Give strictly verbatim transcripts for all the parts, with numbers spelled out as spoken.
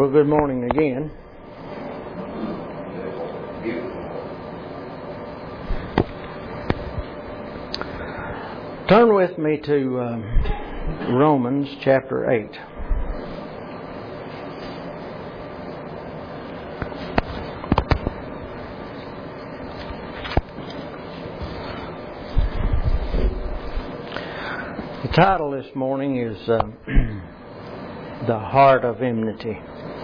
Well, good morning again. Turn with me to um, Romans chapter eight. The title this morning is uh, The Heart of Enmity.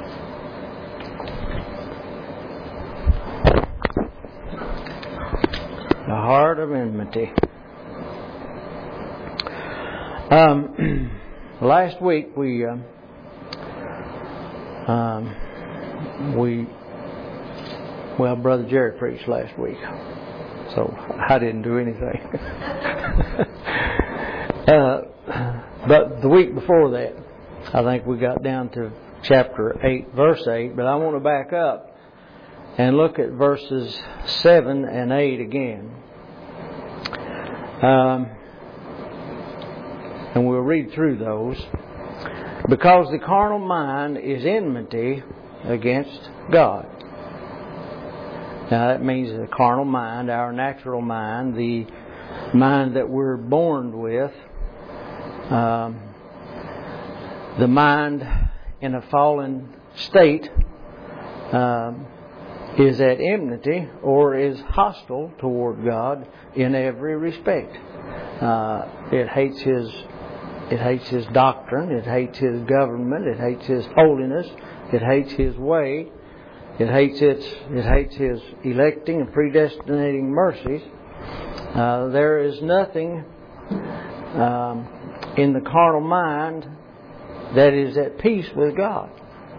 The Heart of Enmity. Um, last week we uh, um, we well, Brother Jerry preached last week, so I didn't do anything. uh, but the week before that, I think we got down to chapter eight, verse eight. But I want to back up and look at verses seven and eight again. Um, And we'll read through those. Because the carnal mind is enmity against God. Now that means the carnal mind, our natural mind, the mind that we're born with, um, the mind in a fallen state um, is at enmity or is hostile toward God in every respect. Uh, it hates His It hates His doctrine. It hates His government. It hates His holiness. It hates His way. It hates its. It hates His electing and predestinating mercies. Uh, there is nothing um, in the carnal mind that is at peace with God.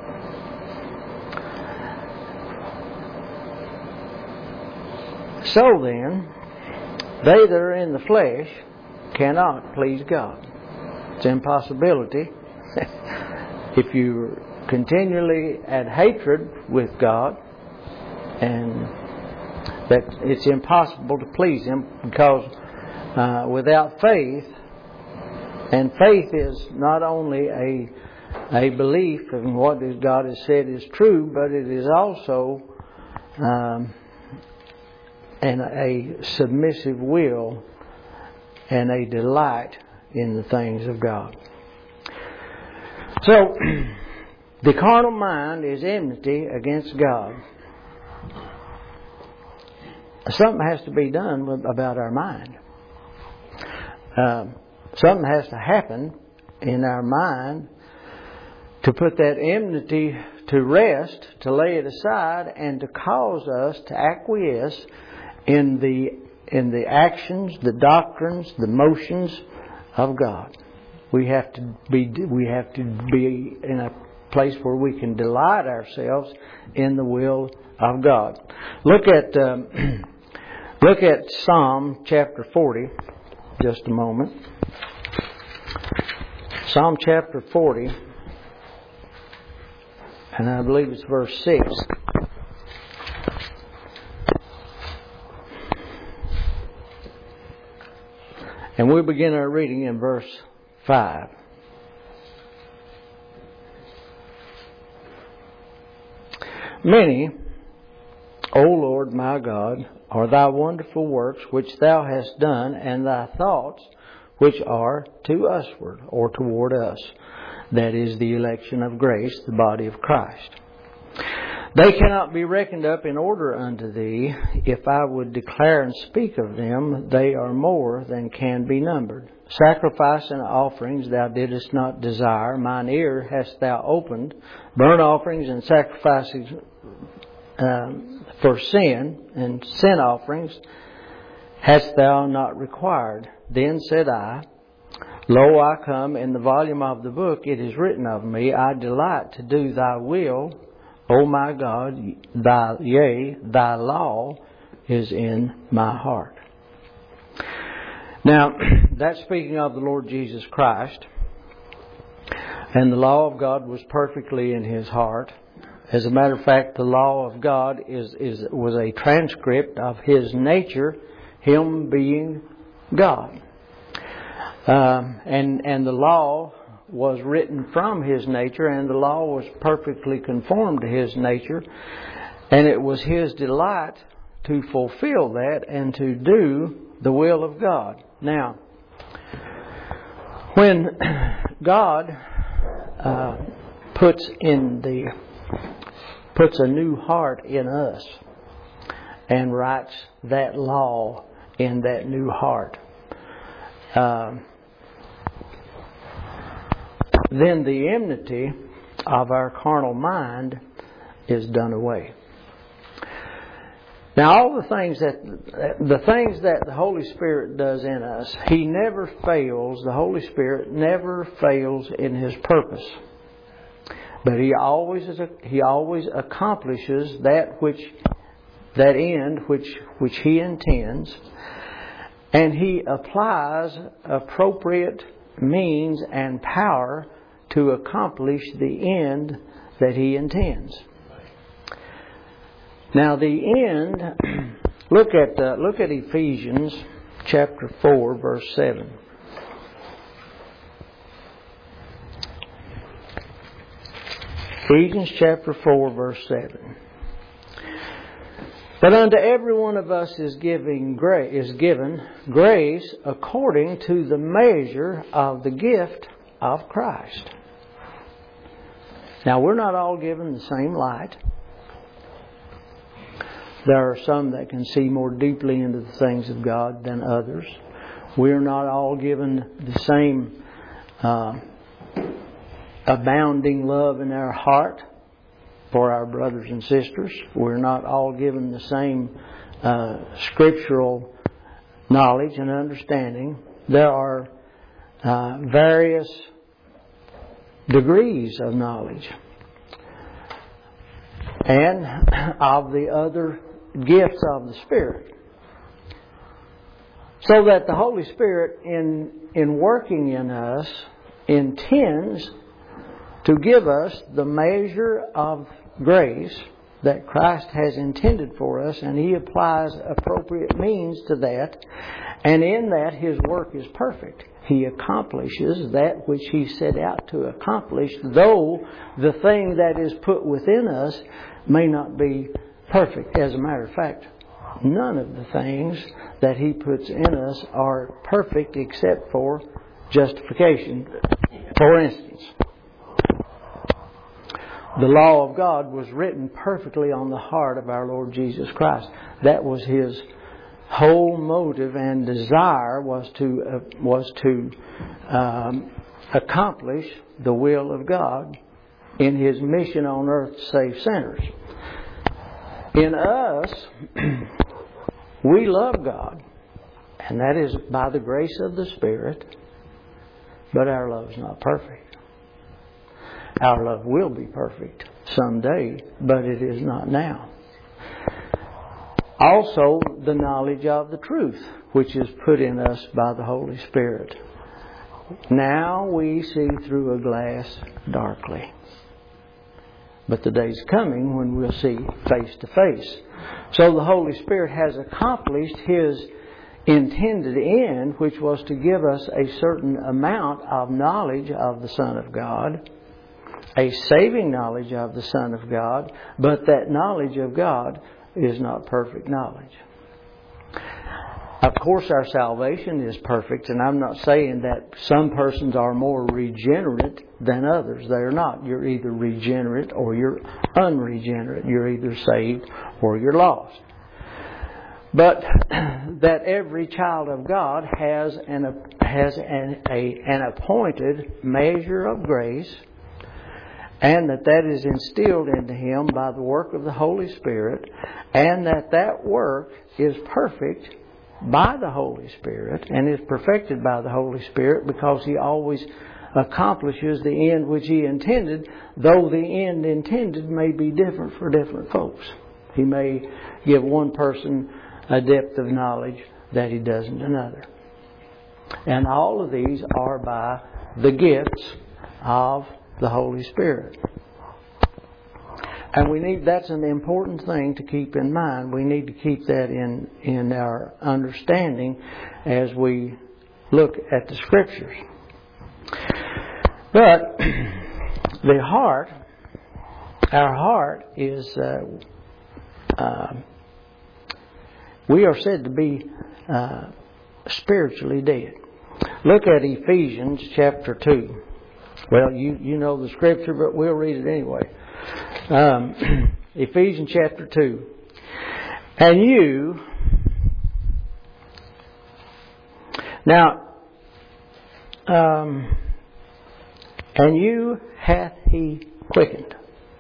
So then, they that are in the flesh cannot please God. It's an impossibility. If you're continually at hatred with God, and that it's impossible to please Him, because uh, without faith, and faith is not only a a belief in what God has said is true, but it is also um, and a submissive will and a delight in the things of God. So, the carnal mind is enmity against God. Something has to be done with, about our mind. Uh, something has to happen in our mind to put that enmity to rest, to lay it aside, and to cause us to acquiesce in the in the actions, the doctrines, the motions of God. We have to be we have to be in a place where we can delight ourselves in the will of God. Look at um, look at Psalm chapter forty, just a moment. Psalm chapter forty, and I believe it's verse six. And we'll begin our reading in verse five. Many, O Lord my God, are thy wonderful works which thou hast done, and thy thoughts which are to usward, or toward us. That is the election of grace, the body of Christ. They cannot be reckoned up in order unto thee. If I would declare and speak of them, they are more than can be numbered. Sacrifice and offerings thou didst not desire. Mine ear hast thou opened. Burnt offerings and sacrifices um, for sin, and sin offerings hast thou not required. Then said I, Lo, I come. In the volume of the book it is written of me, I delight to do thy will, O my God, thy, yea, thy law is in my heart. Now, that's speaking of the Lord Jesus Christ. And the law of God was perfectly in His heart. As a matter of fact, the law of God is, is was a transcript of His nature, Him being God. Um, and, and the law was written from His nature, and the law was perfectly conformed to His nature. And it was His delight to fulfill that and to do the will of God. Now, when God uh, puts in the puts a new heart in us and writes that law in that new heart, uh, then the enmity of our carnal mind is done away. Now, all the things that the things that the Holy Spirit does in us, He never fails. The Holy Spirit never fails in His purpose, but He always is a, He always accomplishes that which that end which which He intends, and He applies appropriate means and power to accomplish the end that He intends. Now, the end. Look at uh, look at Ephesians chapter four, verse seven. Ephesians chapter four, verse seven. But unto every one of us is giving grace is given grace according to the measure of the gift of Christ. Now, we're not all given the same light. There are some that can see more deeply into the things of God than others. We're not all given the same uh, abounding love in our heart for our brothers and sisters. We're not all given the same uh, scriptural knowledge and understanding. There are uh, various degrees of knowledge and of the other gifts of the Spirit. So that the Holy Spirit in in working in us intends to give us the measure of grace that Christ has intended for us, and He applies appropriate means to that, and in that His work is perfect. He accomplishes that which He set out to accomplish, though the thing that is put within us may not be perfect. As a matter of fact, none of the things that He puts in us are perfect except for justification. For instance, the law of God was written perfectly on the heart of our Lord Jesus Christ. That was His whole motive and desire, was to uh, was to um, accomplish the will of God in His mission on earth to save sinners. In us, we love God, and that is by the grace of the Spirit, but our love is not perfect. Our love will be perfect someday, but it is not now. Also, the knowledge of the truth, which is put in us by the Holy Spirit. Now we see through a glass darkly, but the day's coming when we'll see face to face. So the Holy Spirit has accomplished His intended end, which was to give us a certain amount of knowledge of the Son of God, a saving knowledge of the Son of God, but that knowledge of God is not perfect knowledge. Of course, our salvation is perfect, and I'm not saying that some persons are more regenerate than others. They're not. You're either regenerate or you're unregenerate. You're either saved or you're lost. But that every child of God has an has an, a, an appointed measure of grace, and that that is instilled into him by the work of the Holy Spirit, and that that work is perfect by the Holy Spirit and is perfected by the Holy Spirit, because He always accomplishes the end which He intended, though the end intended may be different for different folks. He may give one person a depth of knowledge that He doesn't another. And all of these are by the gifts of the Holy Spirit. And we need, that's an important thing to keep in mind. We need to keep that in, in our understanding as we look at the Scriptures. But the heart, our heart is, uh, uh, we are said to be uh, spiritually dead. Look at Ephesians chapter two. Well, you, you know the scripture, but we'll read it anyway. Um, Ephesians chapter two. And you, now, um, and you hath He quickened.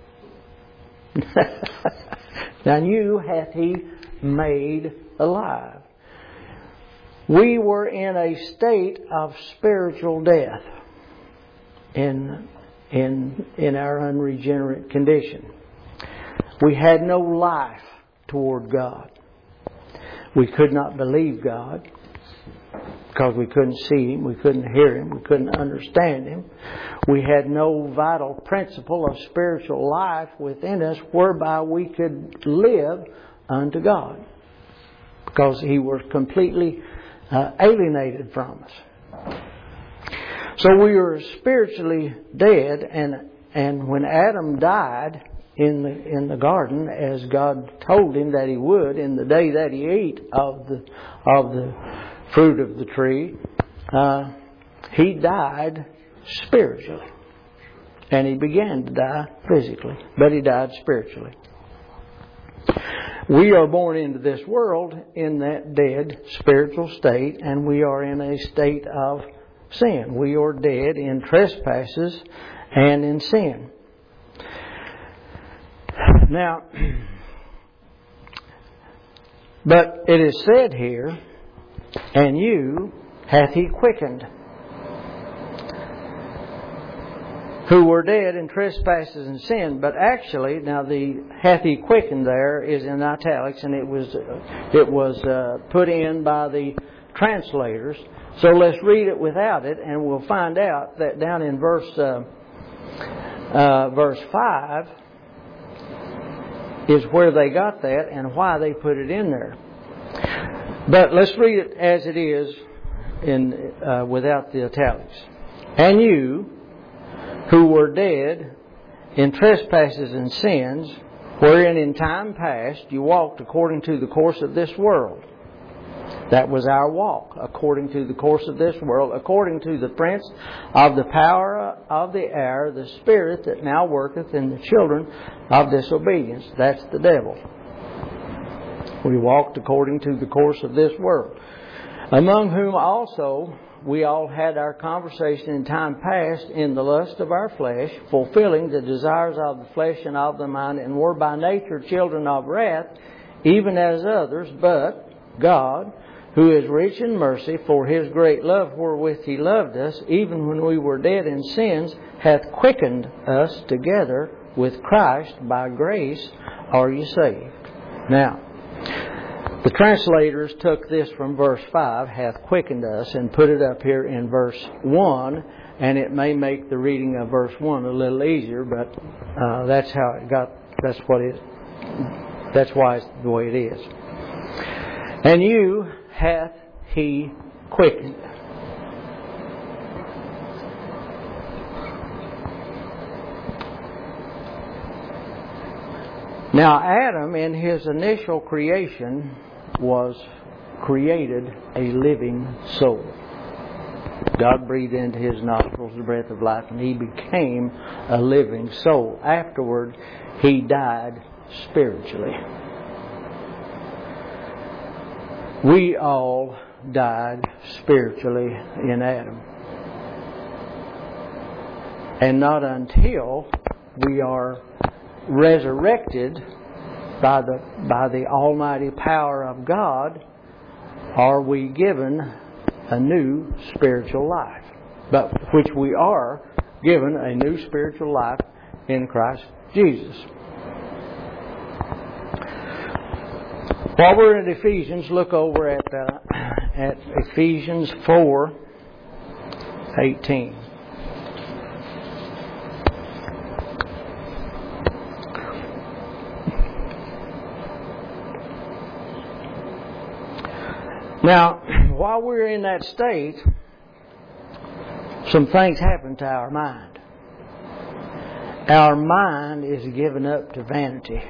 Now you hath He made alive. We were in a state of spiritual death in in in our unregenerate condition. We had no life toward God. We could not believe God because we couldn't see Him, we couldn't hear Him, we couldn't understand Him. We had no vital principle of spiritual life within us whereby we could live unto God, because He was completely uh, alienated from us. So we were spiritually dead, and and when Adam died in the in the garden, as God told him that He would, in the day that he ate of the of the fruit of the tree, uh, he died spiritually, and he began to die physically, but he died spiritually. We are born into this world in that dead spiritual state, and we are in a state of sin. We are dead in trespasses and in sin. Now, but it is said here, and you hath He quickened, who were dead in trespasses and sin. But actually, now the hath He quickened there is in italics, and it was it was uh, put in by the translators. So let's read it without it, and we'll find out that down in verse uh, uh, verse five is where they got that and why they put it in there. But let's read it as it is in uh, without the italics. And you, who were dead in trespasses and sins, wherein in time past you walked according to the course of this world. That was our walk, according to the course of this world, according to the prince of the power of the air, the spirit that now worketh in the children of disobedience. That's the devil. We walked according to the course of this world, among whom also we all had our conversation in time past in the lust of our flesh, fulfilling the desires of the flesh and of the mind, and were by nature children of wrath, even as others. But God, who is rich in mercy, for His great love wherewith He loved us, even when we were dead in sins, hath quickened us together with Christ. By grace are you saved. Now, the translators took this from verse five, hath quickened us, and put it up here in verse one, and it may make the reading of verse one a little easier, but uh, that's how it got, that's what it, that's why it's the way it is. And you hath He quickened. Now, Adam, in his initial creation, was created a living soul. God breathed into his nostrils the breath of life, and he became a living soul. Afterward, he died spiritually. We all died spiritually in Adam. And not until we are resurrected by the by the almighty power of God are we given a new spiritual life. But which we are given a new spiritual life in Christ Jesus. While we're in Ephesians, look over at uh, at Ephesians four eighteen. Now, while we're in that state, some things happen to our mind. Our mind is given up to vanity.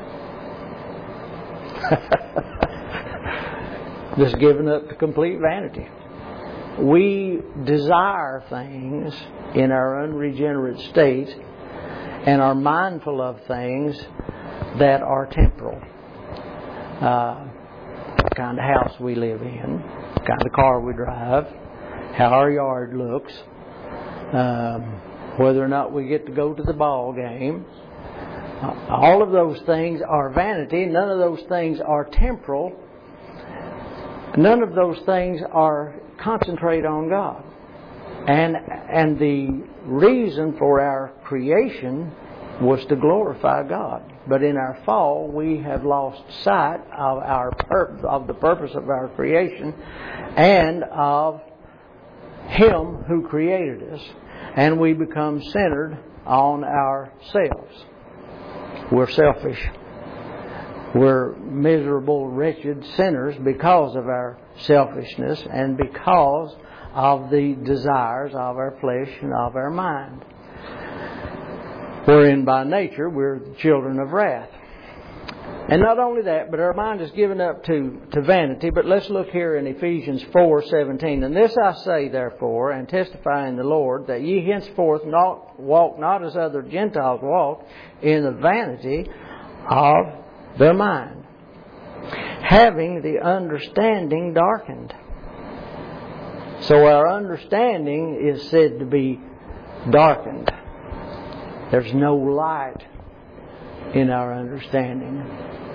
Just given up to complete vanity. We desire things in our unregenerate state and are mindful of things that are temporal. Uh, the kind of house we live in, the kind of car we drive, how our yard looks, um, whether or not we get to go to the ball game. Uh, all of those things are vanity. None of those things are temporal. None of those things are concentrate on God. And and the reason for our creation was to glorify God. But in our fall, we have lost sight of our pur- of the purpose of our creation and of Him who created us. And we become centered on ourselves. We're selfish. We're miserable, wretched sinners because of our selfishness and because of the desires of our flesh and of our mind. Wherein by nature we're the children of wrath. And not only that, but our mind is given up to, to vanity. But let's look here in Ephesians four seventeen. And this I say, therefore, and testify in the Lord, that ye henceforth not walk not as other Gentiles walk, in the vanity of their mind, having the understanding darkened. So our understanding is said to be darkened. There's no light in our understanding.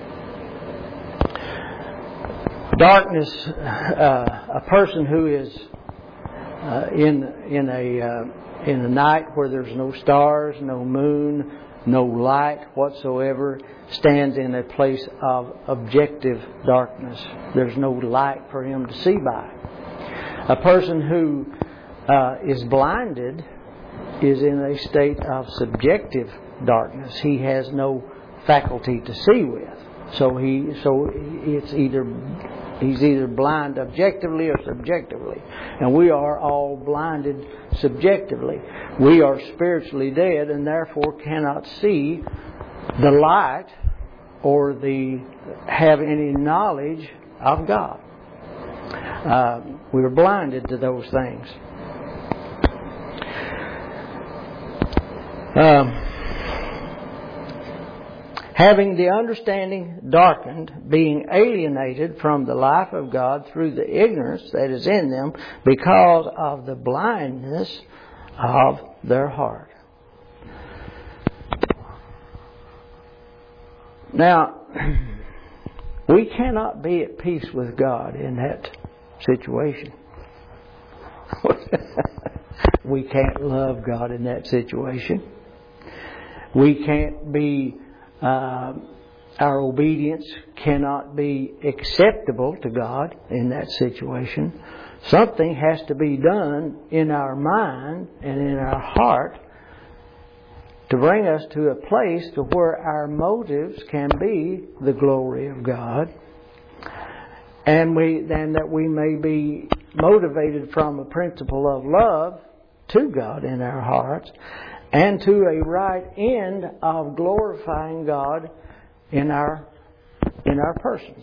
Darkness, uh, a person who is uh, in in a uh, in a night where there's no stars, no moon, no light whatsoever, stands in a place of objective darkness. There's no light for him to see by. A person who uh, is blinded is in a state of subjective darkness. He has no faculty to see with. So he, so it's either he's either blind objectively or subjectively, and we are all blinded subjectively. We are spiritually dead, and therefore cannot see the light or the have any knowledge of God. Uh, we are blinded to those things. Um, having the understanding darkened, being alienated from the life of God through the ignorance that is in them because of the blindness of their heart. Now, we cannot be at peace with God in that situation. We can't love God in that situation. We can't be, uh, our obedience cannot be acceptable to God in that situation. Something has to be done in our mind and in our heart to bring us to a place to where our motives can be the glory of God, and we and that we may be motivated from a principle of love to God in our hearts, and to a right end of glorifying God in our in our persons.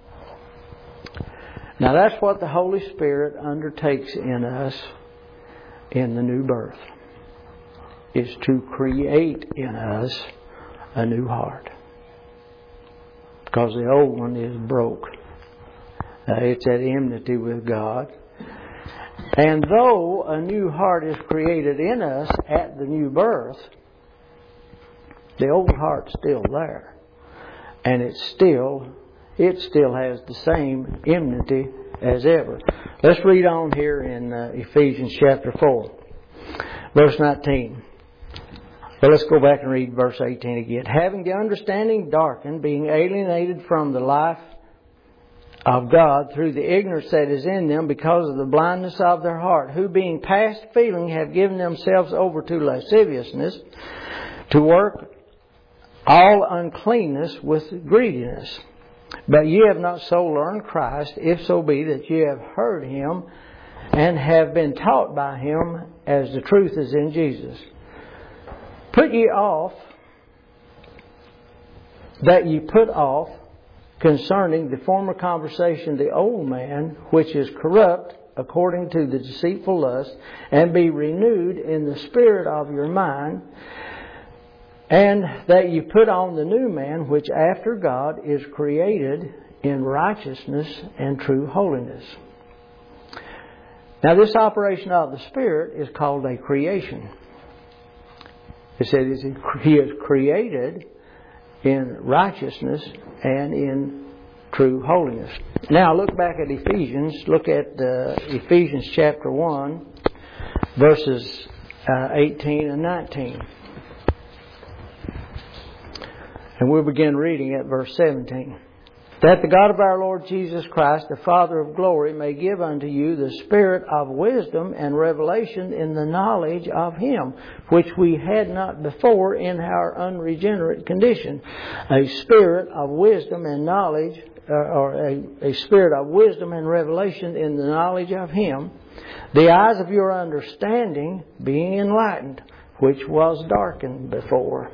Now that's what the Holy Spirit undertakes in us in the new birth, is to create in us a new heart. Because the old one is broke. Uh, it's at enmity with God. And though a new heart is created in us at the new birth, the old heart's still there. And it's still, it still has the same enmity as ever. Let's read on here in uh, Ephesians chapter four, verse nineteen. Well, let's go back and read verse eighteen again. Having the understanding darkened, being alienated from the life of God through the ignorance that is in them because of the blindness of their heart, who being past feeling have given themselves over to lasciviousness, to work all uncleanness with greediness. But ye have not so learned Christ, if so be that ye have heard Him and have been taught by Him as the truth is in Jesus. Put ye off, that ye put off concerning the former conversation the old man, which is corrupt according to the deceitful lust, and be renewed in the spirit of your mind, and that ye put on the new man, which after God is created in righteousness and true holiness. Now this operation of the Spirit is called a creation. It said He is created in righteousness and in true holiness. Now look back at Ephesians. Look at uh, Ephesians chapter one, verses uh, eighteen and nineteen. And we'll begin reading at verse seventeen. That the God of our Lord Jesus Christ, the Father of glory, may give unto you the spirit of wisdom and revelation in the knowledge of Him, which we had not before in our unregenerate condition. A spirit of wisdom and knowledge, uh, or a, a spirit of wisdom and revelation in the knowledge of Him, the eyes of your understanding being enlightened, which was darkened before.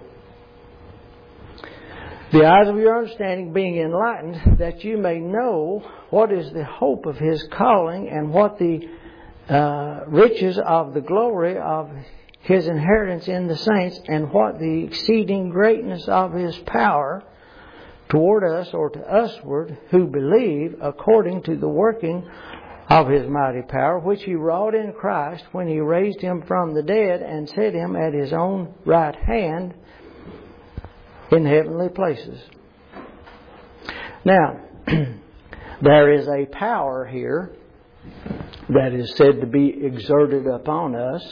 The eyes of your understanding being enlightened, that you may know what is the hope of His calling, and what the uh, riches of the glory of His inheritance in the saints, and what the exceeding greatness of His power toward us, or to usward, who believe, according to the working of His mighty power, which He wrought in Christ when He raised Him from the dead and set Him at His own right hand in heavenly places. Now, there is a power here that is said to be exerted upon us,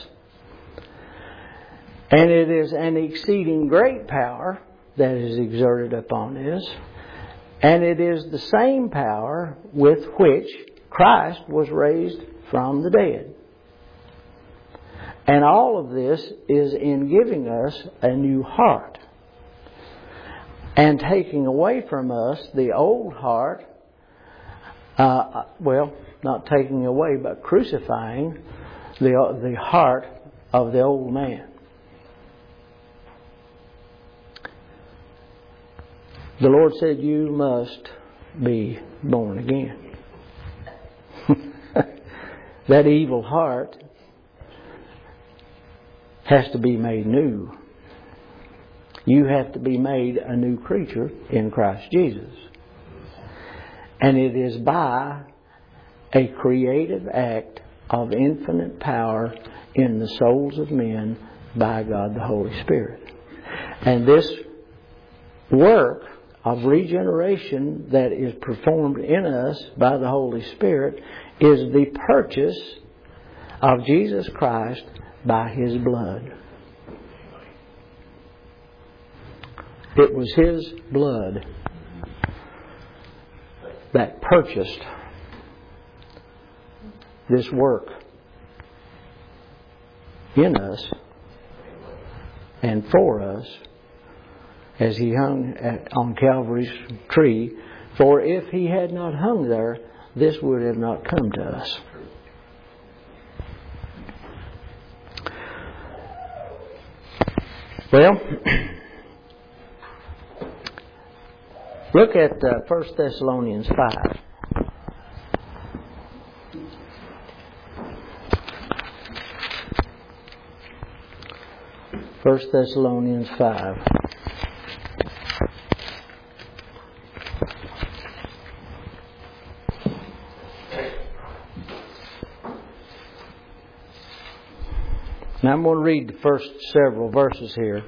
and it is an exceeding great power that is exerted upon us, and it is the same power with which Christ was raised from the dead. And all of this is in giving us a new heart, and taking away from us the old heart, uh, well, not taking away, but crucifying the, the heart of the old man. The Lord said, you must be born again. That evil heart has to be made new. You have to be made a new creature in Christ Jesus. And it is by a creative act of infinite power in the souls of men by God the Holy Spirit. And this work of regeneration that is performed in us by the Holy Spirit is the purchase of Jesus Christ by His blood. It was His blood that purchased this work in us and for us as He hung at, on Calvary's tree. For if He had not hung there, this would have not come to us. Well, look at uh, First Thessalonians five. First Thessalonians five. Now I'm going to read the first several verses here.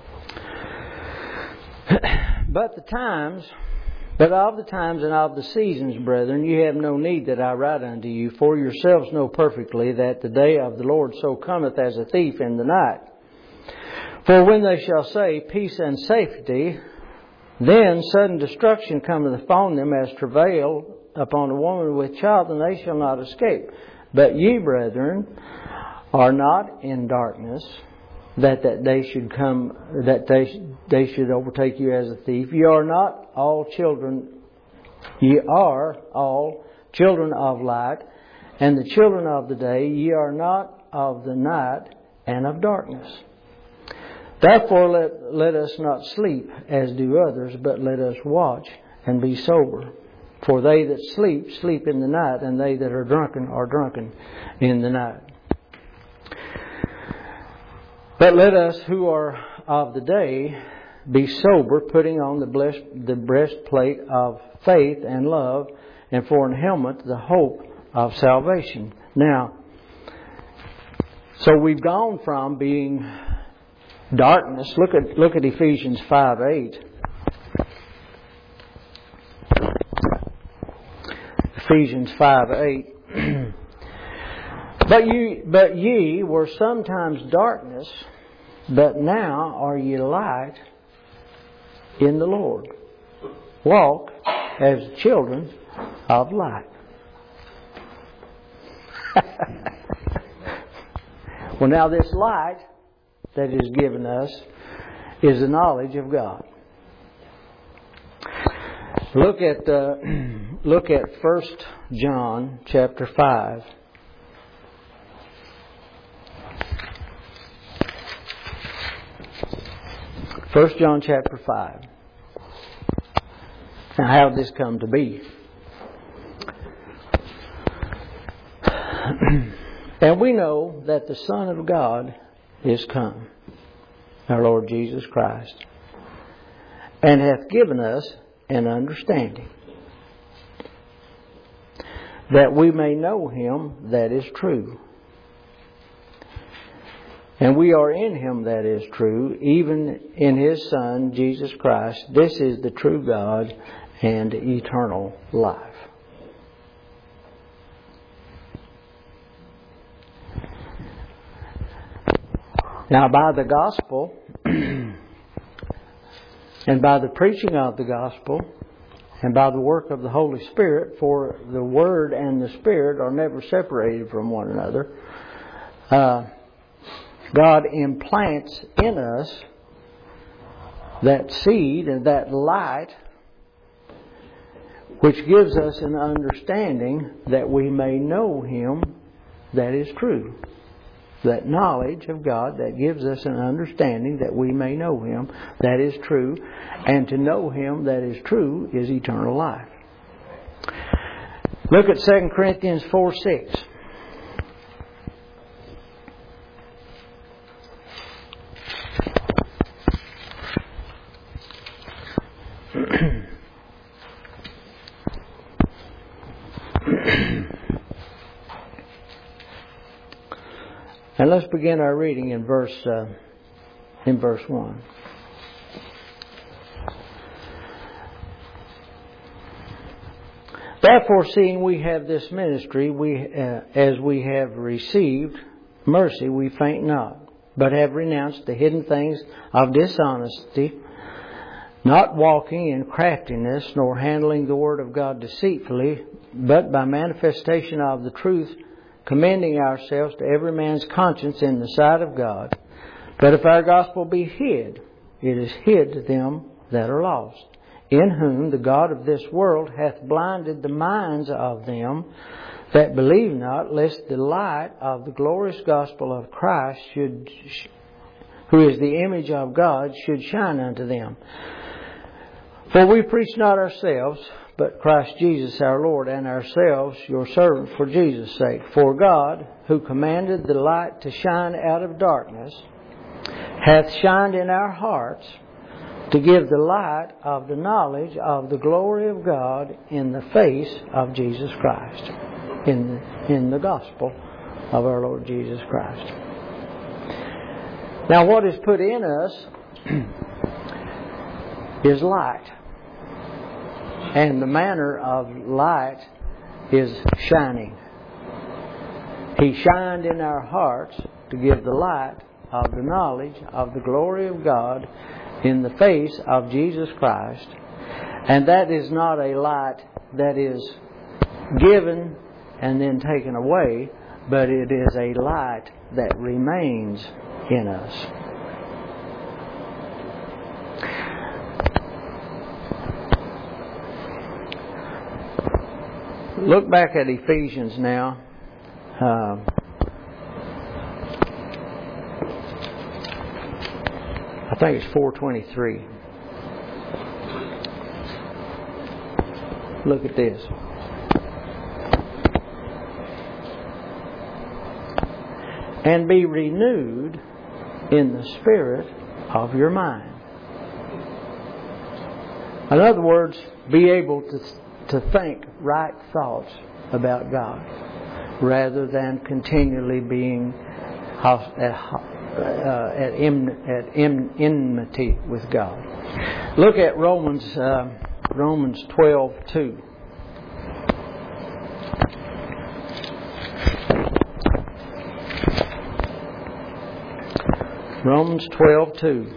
But the times, but of the times and of the seasons, brethren, you have no need that I write unto you, for yourselves know perfectly that the day of the Lord so cometh as a thief in the night. For when they shall say, peace and safety, then sudden destruction cometh upon them as travail upon a woman with child, and they shall not escape. But ye, brethren, are not in darkness, that that day should come, that they they should overtake you as a thief. Ye are not all children, ye are all children of light, and the children of the day, ye are not of the night and of darkness. Therefore let, let us not sleep as do others, but let us watch and be sober. For they that sleep, sleep in the night, and they that are drunken are drunken in the night. But let us who are of the day be sober, putting on the, blessed, the breastplate of faith and love, and for an helmet the hope of salvation. Now, so we've gone from being darkness. Look at look at Ephesians five eight. Ephesians five eight. But you but ye were sometimes darkness, but now are ye light in the Lord. Walk as children of light. Well, now this light that is given us is the knowledge of God. Look at uh, look at First John chapter five. First John chapter five. Now, how did this come to be? And we know that the Son of God is come, our Lord Jesus Christ, and hath given us an understanding, that we may know Him that is true. And we are in Him that is true, even in His Son, Jesus Christ. This is the true God and eternal life. Now, by the gospel and by the preaching of the gospel and by the work of the Holy Spirit, for the Word and the Spirit are never separated from one another, uh, God implants in us that seed and that light which gives us an understanding that we may know Him that is true. That knowledge of God that gives us an understanding that we may know Him that is true. And to know Him that is true is eternal life. Look at Second Corinthians four six. And let's begin our reading in verse uh, in verse one. Therefore, seeing we have this ministry, we uh, as we have received mercy, we faint not, but have renounced the hidden things of dishonesty, not walking in craftiness, nor handling the word of God deceitfully, but by manifestation of the truth, commending ourselves to every man's conscience in the sight of God. But if our gospel be hid, it is hid to them that are lost, in whom the God of this world hath blinded the minds of them that believe not, lest the light of the glorious gospel of Christ, should, who is the image of God, should shine unto them. For we preach not ourselves, but Christ Jesus our Lord, and ourselves your servants for Jesus' sake. For God, who commanded the light to shine out of darkness, hath shined in our hearts to give the light of the knowledge of the glory of God in the face of Jesus Christ, in the, in the gospel of our Lord Jesus Christ. Now, what is put in us is light. And the manner of light is shining. He shined in our hearts to give the light of the knowledge of the glory of God in the face of Jesus Christ. And that is not a light that is given and then taken away, but it is a light that remains in us. Look back at Ephesians now, Um, I think it's four twenty-three. Look at this. And be renewed in the spirit of your mind. In other words, be able to to think right thoughts about God, rather than continually being host, at, uh, at, em, at em, enmity with God. Look at Romans uh, Romans twelve two. Romans twelve two.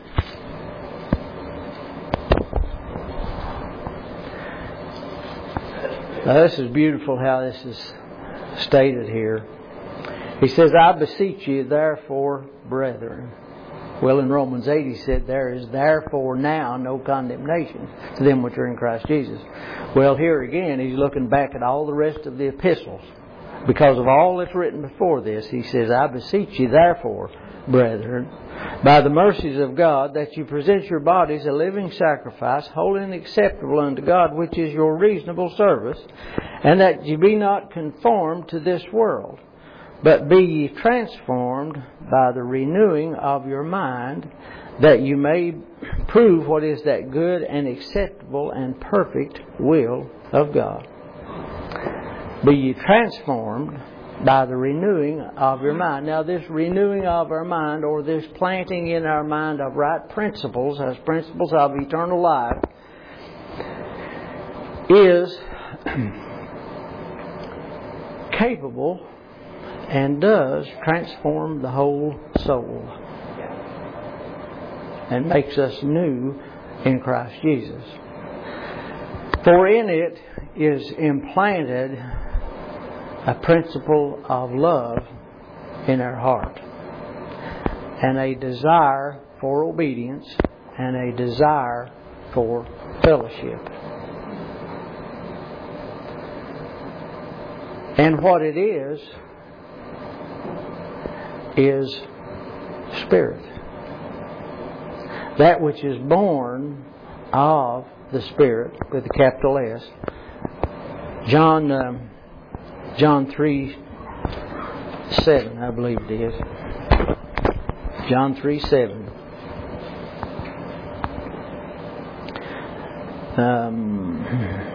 Now this is beautiful how this is stated here. He says, I beseech you therefore, brethren. Well, in Romans eight he said, there is therefore now no condemnation to them which are in Christ Jesus. Well, here again he's looking back at all the rest of the epistles. Because of all that's written before this, he says, I beseech you therefore, brethren, by the mercies of God, that you present your bodies a living sacrifice, holy and acceptable unto God, which is your reasonable service, and that you be not conformed to this world, but be ye transformed by the renewing of your mind, that you may prove what is that good and acceptable and perfect will of God. Be ye transformed by the renewing of your mind. Now this renewing of our mind, or this planting in our mind of right principles as principles of eternal life, is capable and does transform the whole soul and makes us new in Christ Jesus. For in it is implanted a principle of love in our heart, and a desire for obedience, and a desire for fellowship. And what it is, is Spirit. That which is born of the Spirit, with a capital S. John... Um, John three seven, I believe it is. John three seven. Um,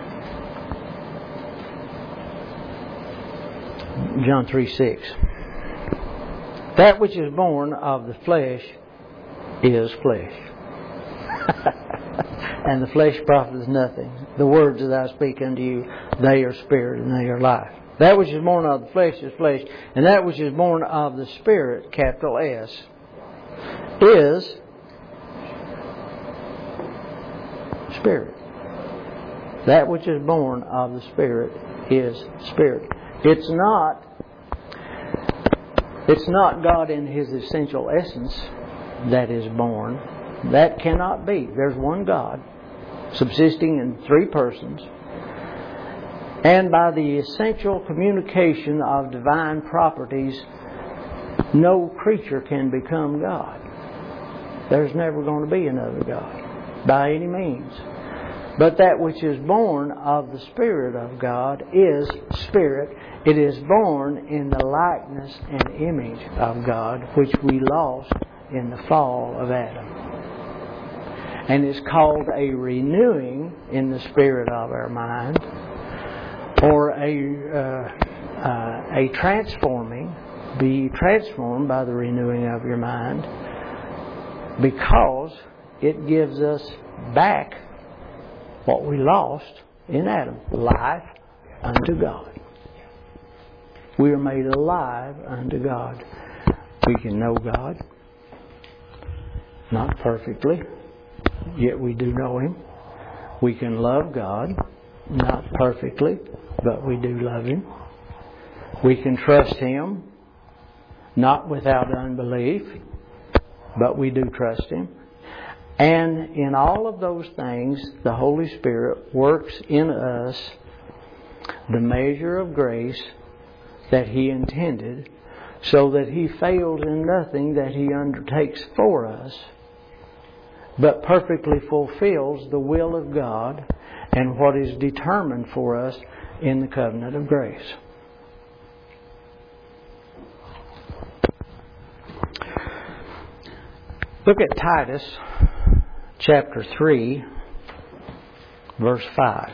John three six. That which is born of the flesh is flesh. And the flesh profiteth nothing. The words that I speak unto you, they are spirit and they are life. That which is born of the flesh is flesh, and that which is born of the Spirit, capital S, is Spirit. That which is born of the Spirit is Spirit. It's not, it's not God in His essential essence that is born. That cannot be. There's one God, subsisting in three persons. And by the essential communication of divine properties, no creature can become God. There's never going to be another God, by any means. But that which is born of the Spirit of God is Spirit. It is born in the likeness and image of God, which we lost in the fall of Adam. And it's called a renewing in the spirit of our mind, or a uh, uh, a transforming. Be transformed by the renewing of your mind, because it gives us back what we lost in Adam, life unto God. We are made alive unto God. We can know God, not perfectly, yet we do know Him. We can love God, not perfectly, but we do love Him. We can trust Him, not without unbelief, but we do trust Him. And in all of those things, the Holy Spirit works in us the measure of grace that He intended, so that He fails in nothing that He undertakes for us, but perfectly fulfills the will of God and what is determined for us in the covenant of grace. Look at Titus chapter three, verse five.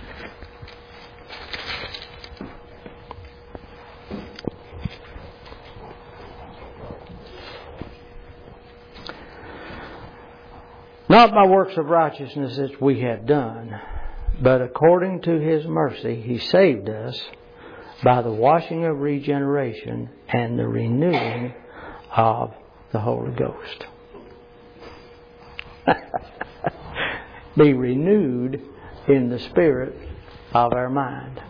Not by works of righteousness which we have done, but according to His mercy He saved us by the washing of regeneration and the renewing of the Holy Ghost. Be renewed in the spirit of our mind.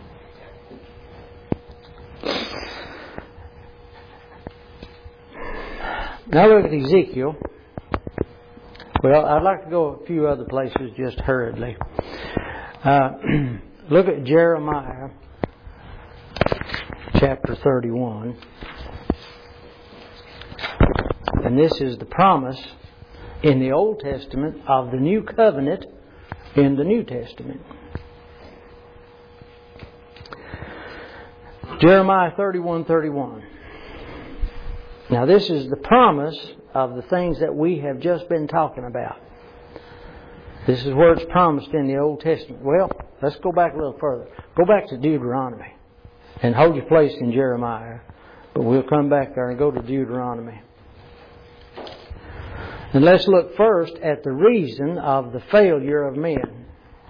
Now look at Ezekiel. Well, I'd like to go a few other places just hurriedly. Uh, look at Jeremiah chapter thirty-one. And this is the promise in the Old Testament of the new covenant in the New Testament. Jeremiah thirty-one thirty-one. Now this is the promise of the things that we have just been talking about. This is where it's promised in the Old Testament. Well, let's go back a little further. Go back to Deuteronomy and hold your place in Jeremiah. But we'll come back there and go to Deuteronomy. And let's look first at the reason of the failure of men.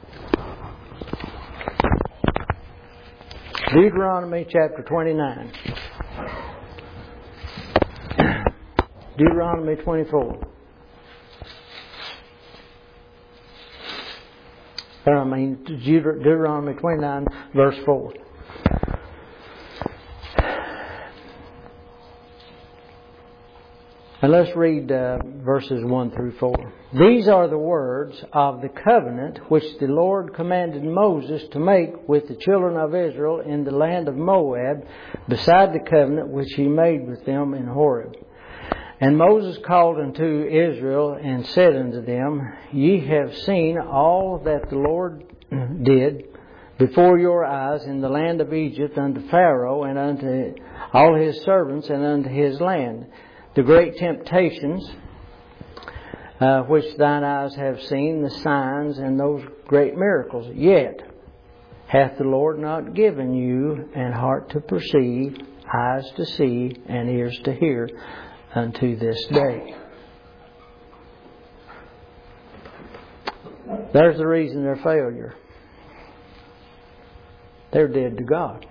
Deuteronomy chapter twenty-nine. Deuteronomy twenty-four. I mean, Deuteronomy twenty-nine, verse four. And let's read uh, verses one through four. These are the words of the covenant which the Lord commanded Moses to make with the children of Israel in the land of Moab, beside the covenant which He made with them in Horeb. And Moses called unto Israel and said unto them, Ye have seen all that the Lord did before your eyes in the land of Egypt unto Pharaoh and unto all his servants and unto his land, the great temptations uh, which thine eyes have seen, the signs and those great miracles. Yet hath the Lord not given you an heart to perceive, eyes to see, and ears to hear, unto this day. There's the reason their failure. They're dead to God.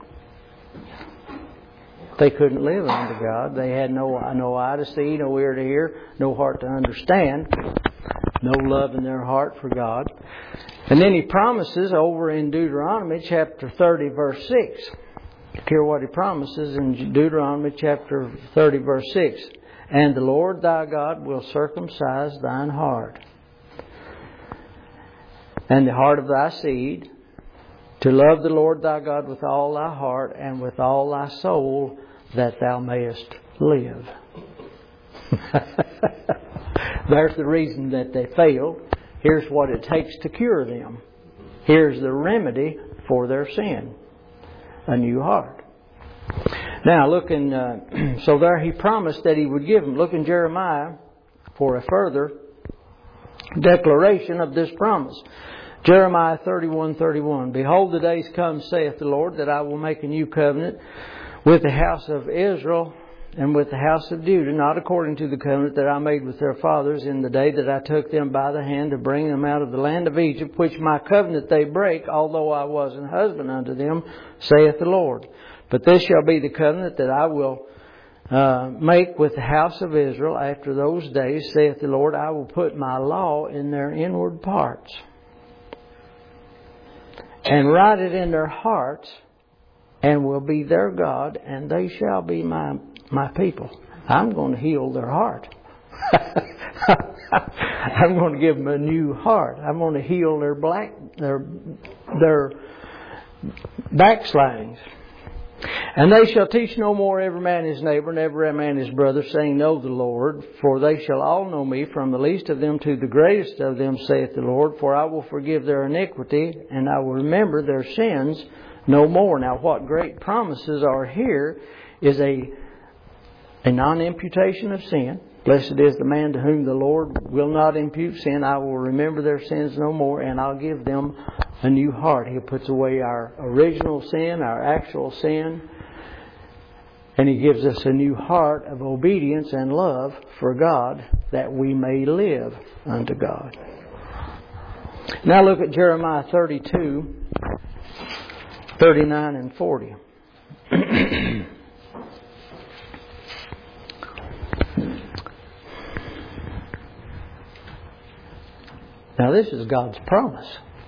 They couldn't live unto God. They had no no eye to see, no ear to hear, no heart to understand, no love in their heart for God. And then He promises over in Deuteronomy chapter thirty, verse six. Hear what He promises in Deuteronomy chapter thirty, verse six. And the Lord thy God will circumcise thine heart, and the heart of thy seed, to love the Lord thy God with all thy heart and with all thy soul, that thou mayest live. There's the reason that they failed. Here's what it takes to cure them. Here's the remedy for their sin. A new heart. Now, look in, uh, so there He promised that He would give them. Look in Jeremiah for a further declaration of this promise. Jeremiah thirty-one thirty-one. Behold, the days come, saith the Lord, that I will make a new covenant with the house of Israel and with the house of Judah, not according to the covenant that I made with their fathers in the day that I took them by the hand to bring them out of the land of Egypt, which my covenant they break, although I was an husband unto them, saith the Lord. But this shall be the covenant that I will uh, make with the house of Israel after those days, saith the Lord. I will put my law in their inward parts, and write it in their hearts, and will be their God, and they shall be my my people. I'm going to heal their heart. I'm going to give them a new heart. I'm going to heal their black their their backslidings. And they shall teach no more every man his neighbor and every man his brother, saying, Know the Lord. For they shall all know me, from the least of them to the greatest of them, saith the Lord. For I will forgive their iniquity, and I will remember their sins no more. Now, what great promises are here is a, a non-imputation of sin. Blessed is the man to whom the Lord will not impute sin. I will remember their sins no more, and I'll give them a new heart. He puts away our original sin, our actual sin, and He gives us a new heart of obedience and love for God, that we may live unto God. Now look at Jeremiah thirty-two, thirty-nine and forty. Now this is God's promise.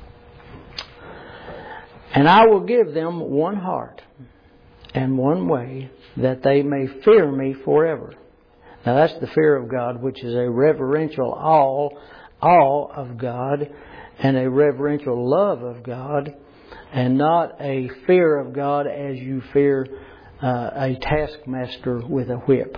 And I will give them one heart and one way, that they may fear me forever. Now that's the fear of God, which is a reverential awe, awe of God, and a reverential love of God, and not a fear of God as you fear uh, a taskmaster with a whip.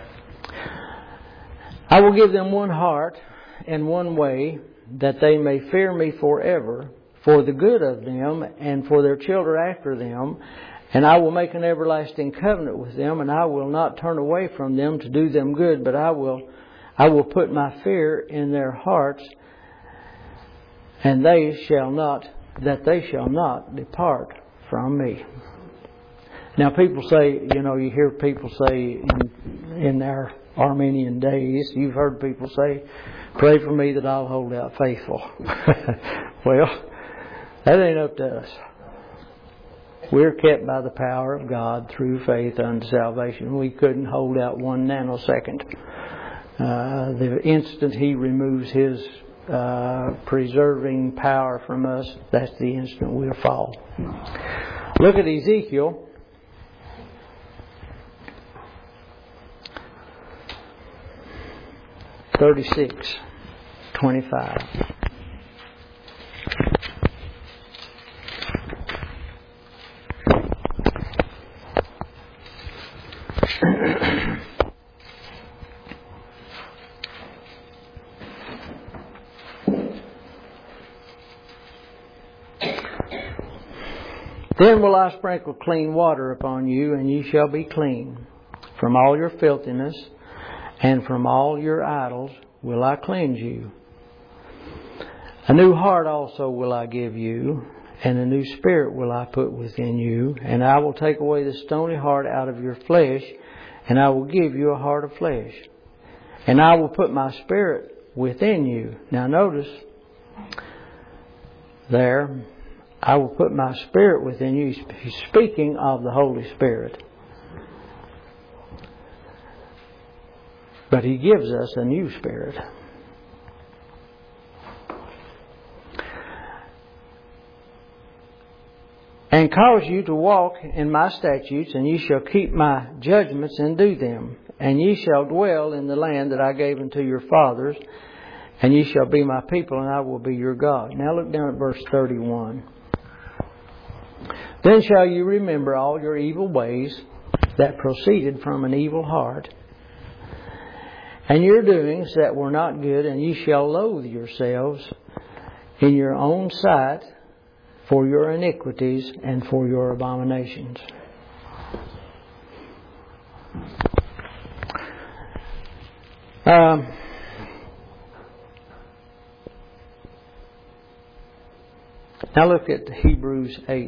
I will give them one heart and one way, that they may fear me forever, for the good of them and for their children after them. And I will make an everlasting covenant with them, and I will not turn away from them to do them good, but I will I will put my fear in their hearts, and they shall not that they shall not depart from me. Now people say, you know, you hear people say in, in our Armenian days, you've heard people say, pray for me that I'll hold out faithful. Well, that ain't up to us. We're kept by the power of God through faith unto salvation. We couldn't hold out one nanosecond. Uh, the instant He removes His uh, preserving power from us, that's the instant we'll fall. Look at Ezekiel. thirty-six, twenty-five. Then will I sprinkle clean water upon you, and ye shall be clean. From all your filthiness and from all your idols will I cleanse you. A new heart also will I give you, and a new spirit will I put within you. And I will take away the stony heart out of your flesh, and I will give you a heart of flesh. And I will put my spirit within you. Now notice there, I will put my spirit within you. He's speaking of the Holy Spirit. But He gives us a new spirit. And cause you to walk in my statutes, and ye shall keep my judgments and do them. And ye shall dwell in the land that I gave unto your fathers, and ye shall be my people, and I will be your God. Now look down at verse thirty-one. Then shall you remember all your evil ways that proceeded from an evil heart, and your doings that were not good, and ye shall loathe yourselves in your own sight for your iniquities and for your abominations. Um, now look at Hebrews eight.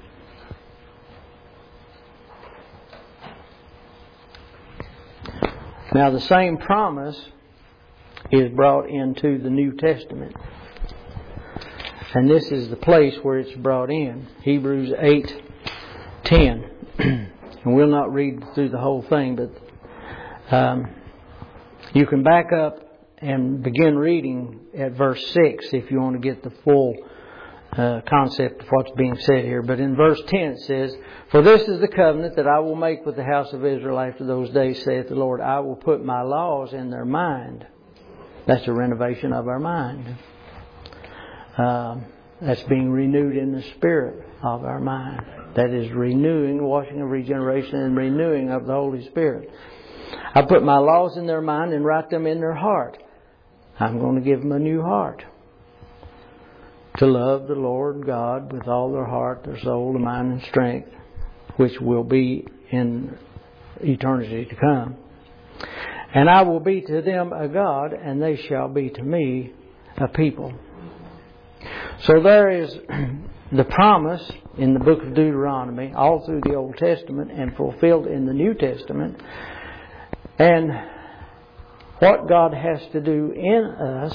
Now the same promise is brought into the New Testament. And this is the place where it's brought in. Hebrews eight ten. And we'll not read through the whole thing, but um, you can back up and begin reading at verse six if you want to get the full uh, concept of what's being said here. But in verse ten it says, For this is the covenant that I will make with the house of Israel after those days, saith the Lord. I will put my laws in their mind. That's a renovation of our mind. Um, that's being renewed in the Spirit. of our mind. That is renewing, washing of regeneration, and renewing of the Holy Spirit. I put my laws in their mind and write them in their heart. I'm going to give them a new heart. To love the Lord God with all their heart, their soul, their mind, and strength, which will be in eternity to come. And I will be to them a God, and they shall be to me a people. So there is the promise in the book of Deuteronomy, all through the Old Testament and fulfilled in the New Testament. And what God has to do in us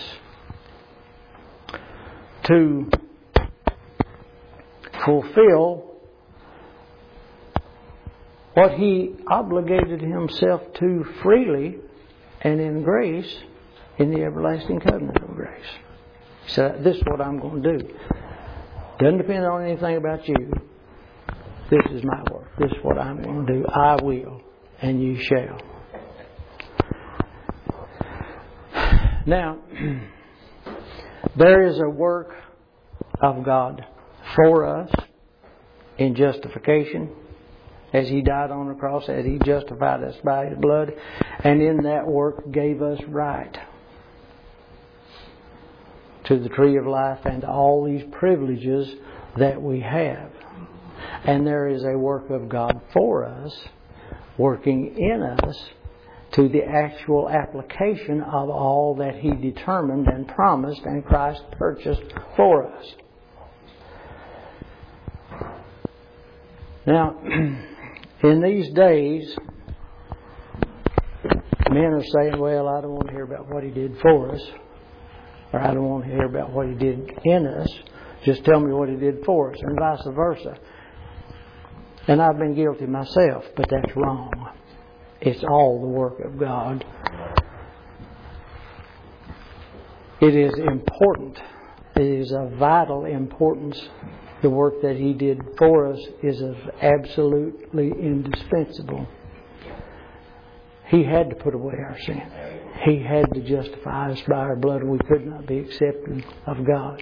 to fulfill what He obligated Himself to freely and in grace in the everlasting covenant of grace. So this is what I'm going to do. Doesn't depend on anything about you. This is my work. This is what I'm going to do. I will, and you shall. Now, there is a work of God for us in justification, as He died on the cross, as He justified us by His blood, and in that work gave us right to the tree of life and all these privileges that we have. And there is a work of God for us, working in us, to the actual application of all that He determined and promised and Christ purchased for us. Now, in these days, men are saying, well, I don't want to hear about what He did for us, or I don't want to hear about what He did in us. Just tell me what He did for us, and vice versa. And I've been guilty myself, but that's wrong. It's all the work of God. It is important. It is of vital importance. The work that He did for us is of absolutely indispensable. He had to put away our sin. He had to justify us by our blood. We could not be accepted of God.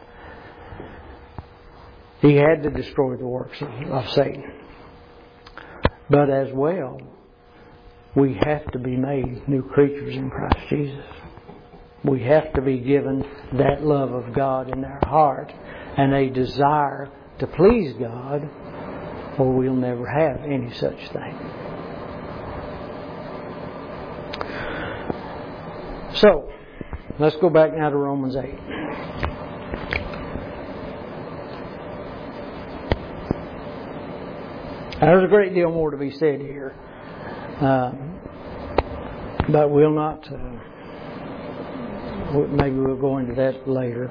He had to destroy the works of, of Satan. But as well, we have to be made new creatures in Christ Jesus. We have to be given that love of God in our heart and a desire to please God, or we'll never have any such thing. So, let's go back now to Romans eight. There's a great deal more to be said here. Um, but we'll not, uh, maybe we'll go into that later.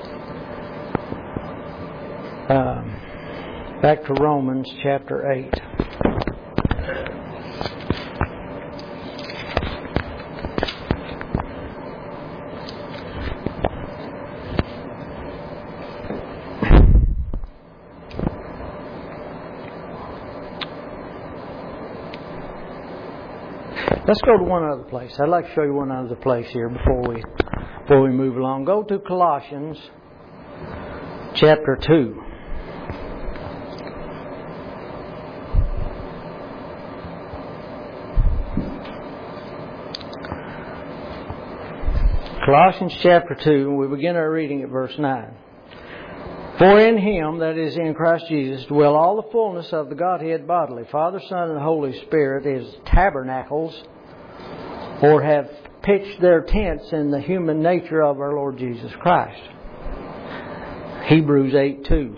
Um, back to Romans chapter eight. Let's go to one other place. I'd like to show you one other place here before we before we move along. Go to Colossians chapter two. Colossians chapter two, and we begin our reading at verse nine. For in Him, that is in Christ Jesus, dwell all the fullness of the Godhead bodily. Father, Son, and Holy Spirit is tabernacles, or have pitched their tents in the human nature of our Lord Jesus Christ. Hebrews eight two.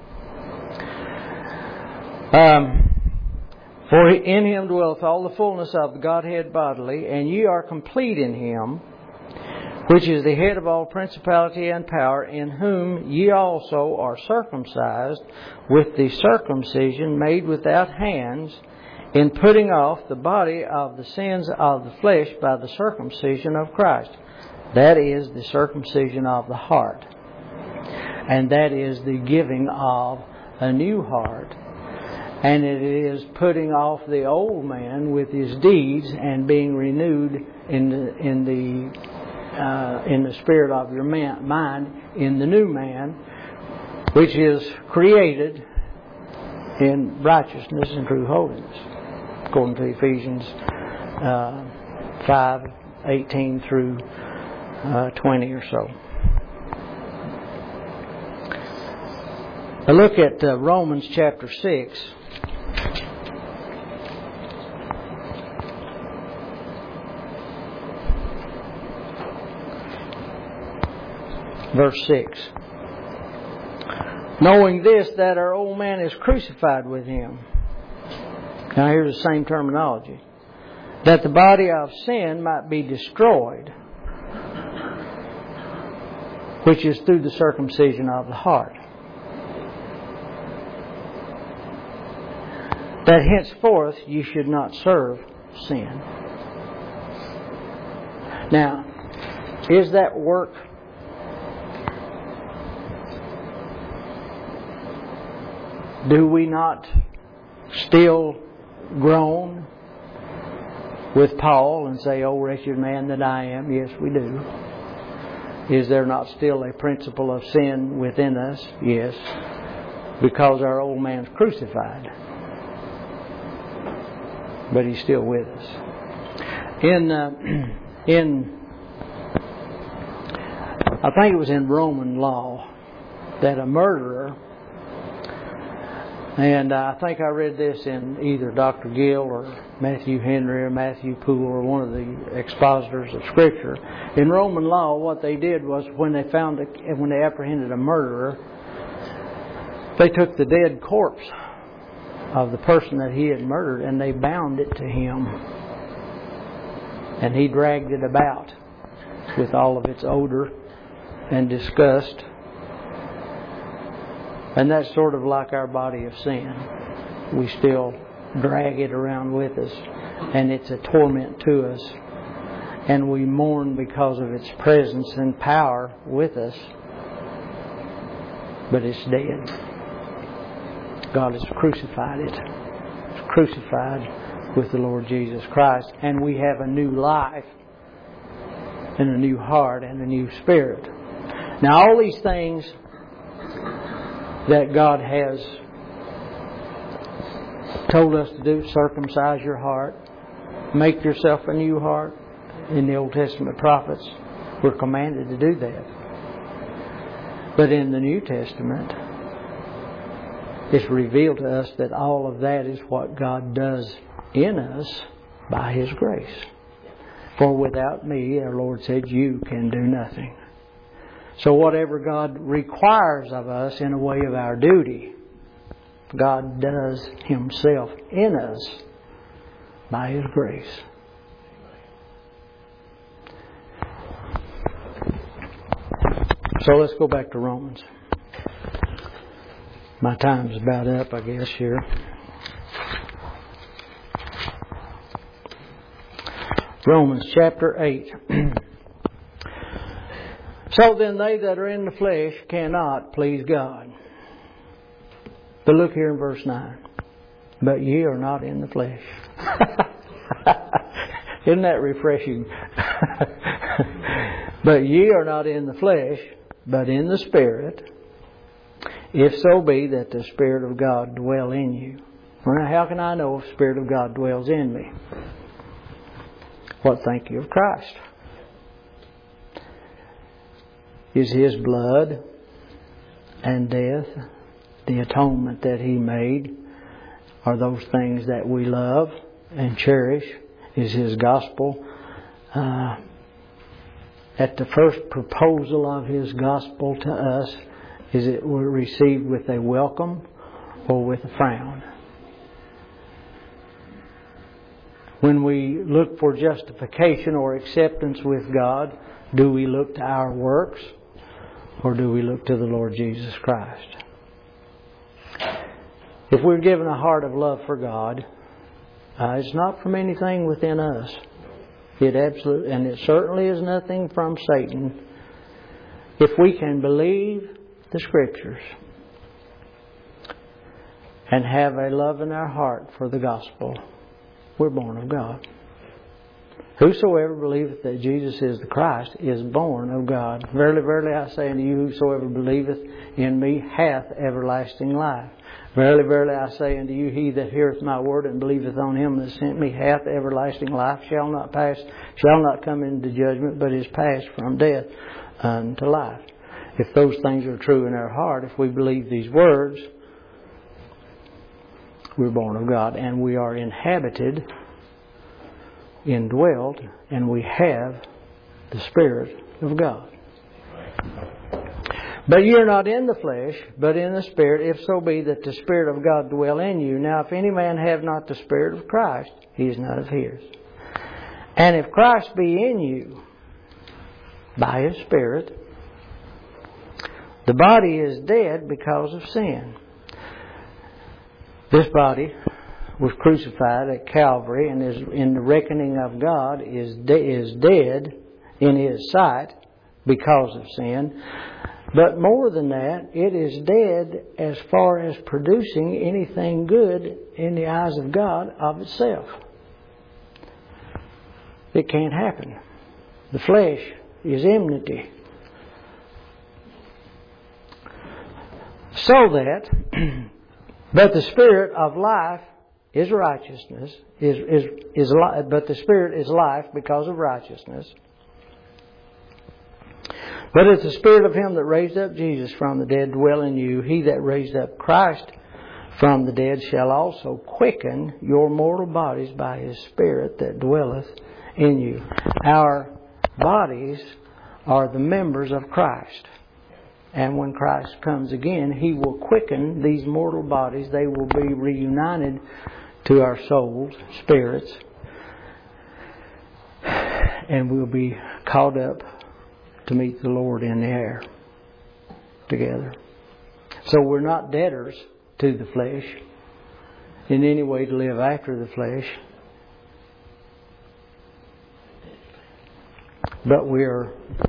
Um, For in Him dwelleth all the fullness of the Godhead bodily, and ye are complete in Him, which is the head of all principality and power, in whom ye also are circumcised with the circumcision made without hands, in putting off the body of the sins of the flesh by the circumcision of Christ. That is the circumcision of the heart. And that is the giving of a new heart. And it is putting off the old man with his deeds and being renewed in the, in the, uh, in the spirit of your man, mind, in the new man, which is created in righteousness and true holiness, according to Ephesians uh, five eighteen through uh, twenty or so. A look at uh, Romans chapter six. Verse six. Knowing this, that our old man is crucified with him. Now here's the same terminology. That the body of sin might be destroyed, which is through the circumcision of the heart. That henceforth you should not serve sin. Now, is that work do we not still groan with Paul and say, "Oh, wretched man that I am"? Yes, we do. Is there not still a principle of sin within us? Yes. Because our old man's crucified. But he's still with us. In, uh, in, I think it was in Roman law that a murderer, and I think I read this in either Doctor Gill or Matthew Henry or Matthew Poole or one of the expositors of Scripture. In Roman law, what they did was when they found, a, when they apprehended a murderer, they took the dead corpse of the person that he had murdered and they bound it to him. And he dragged it about with all of its odor and disgust. And that's sort of like our body of sin. We still drag it around with us, and it's a torment to us. And we mourn because of its presence and power with us, but it's dead. God has crucified it. It's crucified with the Lord Jesus Christ, and we have a new life, and a new heart, and a new spirit. Now, all these things that God has told us to do, circumcise your heart, make yourself a new heart. In the Old Testament prophets, we're commanded to do that. But in the New Testament, it's revealed to us that all of that is what God does in us by His grace. For without me, our Lord said, you can do nothing. So whatever God requires of us in a way of our duty, God does Himself in us by His grace. So let's go back to Romans. My time's about up, I guess, here. Romans chapter eight. So then they that are in the flesh cannot please God. But look here in verse nine. But ye are not in the flesh. Isn't that refreshing? But ye are not in the flesh, but in the Spirit, if so be that the Spirit of God dwell in you. Well, now how can I know if the Spirit of God dwells in me? What think you of Christ? Is His blood and death, the atonement that He made, are those things that we love and cherish? Is His gospel uh, at the first proposal of His gospel to us, is it received with a welcome or with a frown? When we look for justification or acceptance with God, do we look to our works or do we look to the Lord Jesus Christ? If we're given a heart of love for God, uh, it's not from anything within us. It absolutely, and it certainly is nothing from Satan. If we can believe the Scriptures and have a love in our heart for the gospel, we're born of God. Whosoever believeth that Jesus is the Christ is born of God. Verily, verily, I say unto you, whosoever believeth in me hath everlasting life. Verily, verily, I say unto you, he that heareth my word and believeth on him that sent me hath everlasting life, shall not pass, shall not come into judgment, but is passed from death unto life. If those things are true in our heart, if we believe these words, we're born of God, and we are inhabited, indwelt, and we have the Spirit of God. But ye are not in the flesh, but in the Spirit, if so be that the Spirit of God dwell in you. Now if any man have not the Spirit of Christ, he is none of his. And if Christ be in you by His Spirit, the body is dead because of sin. This body was crucified at Calvary, and is in the reckoning of God is de- is dead in His sight because of sin. But more than that, it is dead as far as producing anything good in the eyes of God of itself. It can't happen. The flesh is enmity. So that, but the Spirit of life is righteousness, is is is li- but the Spirit is life because of righteousness. But if the Spirit of Him that raised up Jesus from the dead dwell in you, He that raised up Christ from the dead shall also quicken your mortal bodies by His Spirit that dwelleth in you. Our bodies are the members of Christ. And when Christ comes again, He will quicken these mortal bodies. They will be reunited to our souls, spirits, and we'll be caught up to meet the Lord in the air together. So we're not debtors to the flesh in any way to live after the flesh, but we're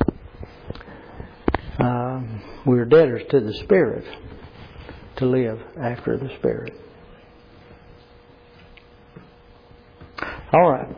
um, we're debtors to the Spirit to live after the Spirit. All right.